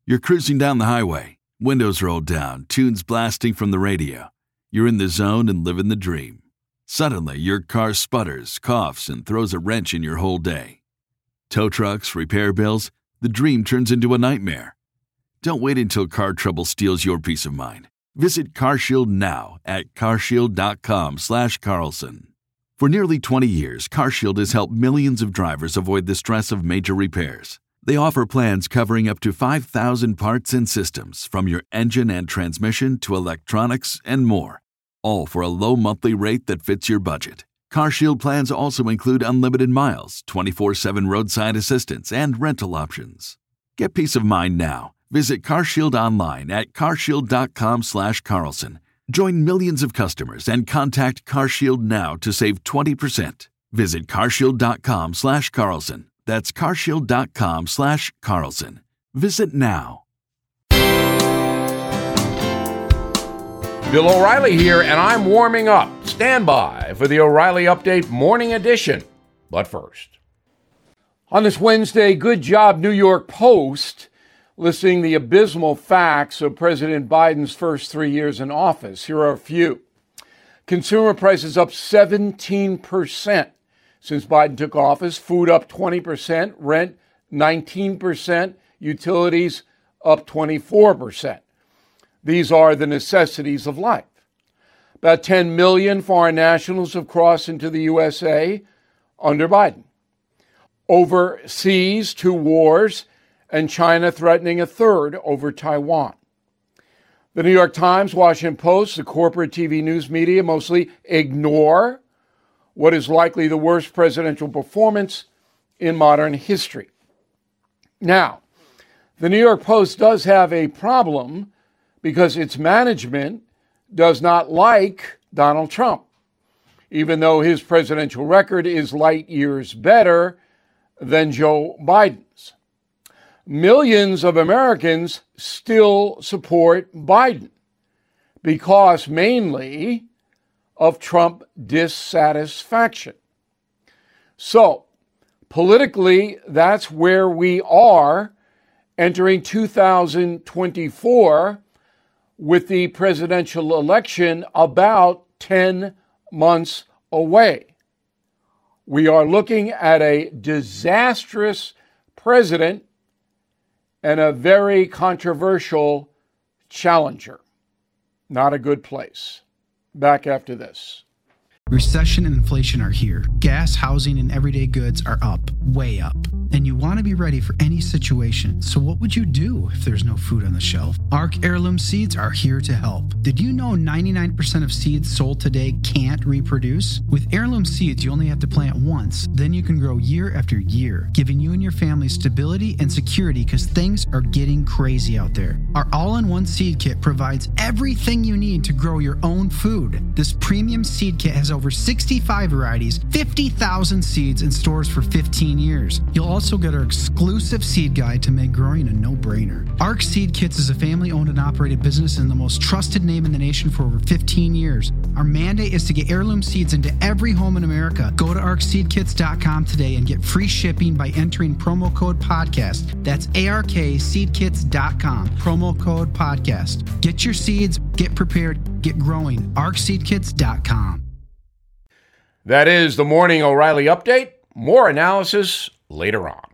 You're cruising down the highway, windows rolled down, tunes blasting from the radio. You're in the zone and living the dream. Suddenly, your car sputters, coughs, and throws a wrench in your whole day. Tow trucks, repair bills, the dream turns into a nightmare. Don't wait until car trouble steals your peace of mind. Visit CarShield now at carshield.com/Carlson. For nearly 20 years, CarShield has helped millions of drivers avoid the stress of major repairs. They offer plans covering up to 5,000 parts and systems, from your engine and transmission to electronics and more, all for a low monthly rate that fits your budget. CarShield plans also include unlimited miles, 24/7 roadside assistance, and rental options. Get peace of mind now. Visit CarShield online at carshield.com/Carlson. Join millions of customers and contact CarShield now to save 20%. Visit carshield.com/Carlson. That's carshield.com/Carlson. Visit now. Bill O'Reilly here, and I'm warming up. Stand by for the O'Reilly Update Morning Edition. But first, on this Wednesday, good job, New York Post, listing the abysmal facts of President Biden's first 3 years in office. Here are a few. Consumer prices up 17% since Biden took office. Food up 20%, rent 19%, utilities up 24%. These are the necessities of life. About 10 million foreign nationals have crossed into the USA under Biden. Overseas, 2 wars, and China threatening a third over Taiwan. The New York Times, Washington Post, the corporate TV news media mostly ignore what is likely the worst presidential performance in modern history. Now, the New York Post does have a problem because its management does not like Donald Trump, even though his presidential record is light years better than Joe Biden's. Millions of Americans still support Biden because mainly of Trump dissatisfaction. So, politically, that's where we are entering 2024 with the presidential election about 10 months away. We are looking at a disastrous president and a very controversial challenger. Not a good place. Back after this. Recession and inflation are here. Gas, housing, and everyday goods are up, way up. And you want to be ready for any situation. So what would you do if there's no food on the shelf? ARC Heirloom Seeds are here to help. Did you know 99% of seeds sold today can't reproduce? With Heirloom Seeds, you only have to plant once. Then you can grow year after year, giving you and your family stability and security because things are getting crazy out there. Our all-in-one seed kit provides everything you need to grow your own food. This premium seed kit has over 65 varieties, 50,000 seeds in stores for 15 years. You'll also get our exclusive seed guide to make growing a no-brainer. ARC Seed Kits is a family-owned and operated business and the most trusted name in the nation for over 15 years. Our mandate is to get heirloom seeds into every home in America. Go to arcseedkits.com today and get free shipping by entering promo code podcast. That's ARKseedkits.com, promo code podcast. Get your seeds, get prepared, get growing. arcseedkits.com. That is the Morning O'Reilly Update. More analysis later on.